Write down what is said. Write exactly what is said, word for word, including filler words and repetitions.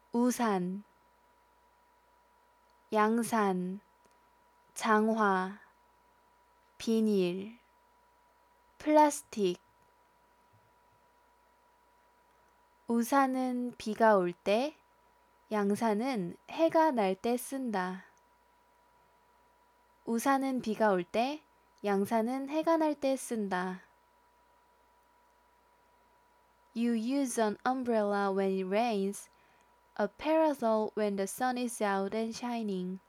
우산, 양산, 장화, 비닐, 플라스틱. 우산은 비가 올 때, 양산은 해가 날 때 쓴다. 우산은 비가 올 때, 양산은 해가 날 때 쓴다. You use an umbrella when it rains, a parasol when the sun is out and shining.